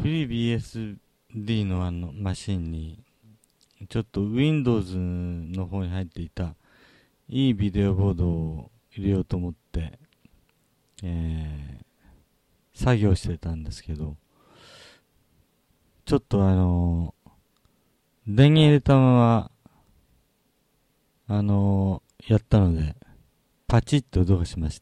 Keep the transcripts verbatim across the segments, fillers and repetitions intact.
フリー ビーエスディー のあのマシンにちょっと Windows の方に入っていたいいビデオボードを入れようと思って、えー、作業してたんですけど、ちょっとあの電源入れたままあのやったのでパチッと音がしまして、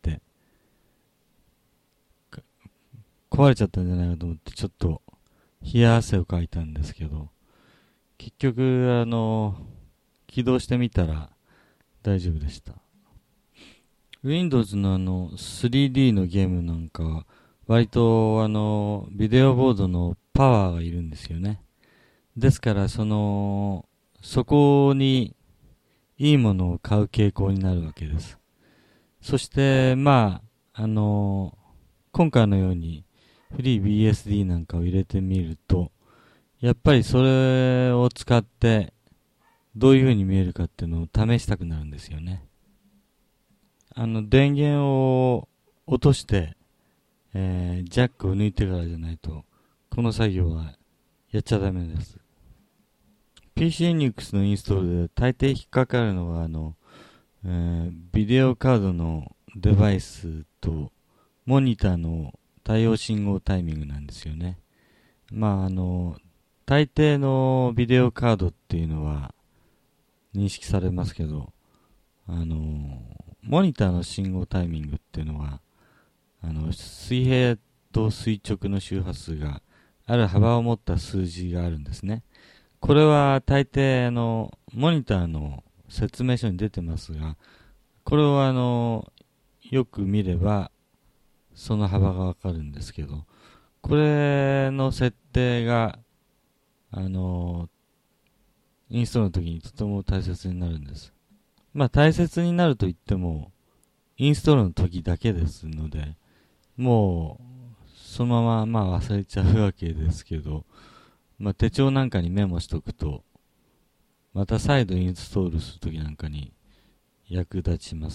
壊れちゃったんじゃないかと思ってちょっと冷や汗をかいたんですけど、結局あの起動してみたら大丈夫でした。 Windows のあの スリーディー のゲームなんかは割とあのビデオボードのパワーがいるんですよね。ですからそのそこにいいものを買う傾向になるわけです。そしてまああの今回のようにフリー ビーエスディー なんかを入れてみると、やっぱりそれを使ってどういう風に見えるかっていうのを試したくなるんですよね。あの電源を落として、えー、ジャックを抜いてからじゃないとこの作業はやっちゃダメです。 ピーシー Linux のインストールで大抵引っかかるのはあの、えー、ビデオカードのデバイスとモニターの対応信号タイミングなんですよね。まああの大抵のビデオカードっていうのは認識されますけど、あのモニターの信号タイミングっていうのはあの水平と垂直の周波数がある幅を持った数字があるんですね。これは大抵あのモニターの説明書に出てますが、これをあのよく見ればその幅がわかるんですけど、これの設定があのインストールの時にとても大切になるんです。まあ大切になると言ってもインストールの時だけですので、もうそのまままあ忘れちゃうわけですけど、まあ手帳なんかにメモしとくとまた再度インストールする時なんかに役立ちます。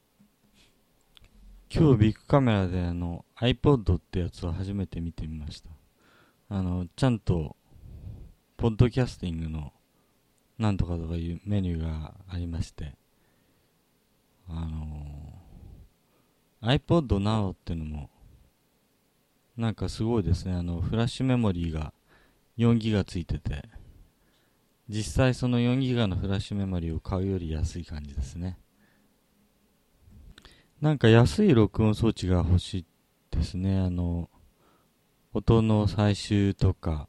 今日ビッグカメラであの iPod ってやつを初めて見てみました。あのちゃんとポッドキャスティングのなんとかとかいうメニューがありまして、あのー、iPod Nano っていうのもなんかすごいですね。あのフラッシュメモリーがよんギガついてて、実際そのよんギガのフラッシュメモリーを買うより安い感じですね。なんか安い録音装置が欲しいですね。あの音の採集とか、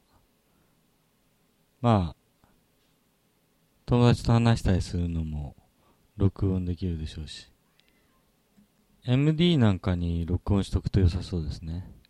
まあ友達と話したりするのも録音できるでしょうし、エムディー なんかに録音しとくと良さそうですね。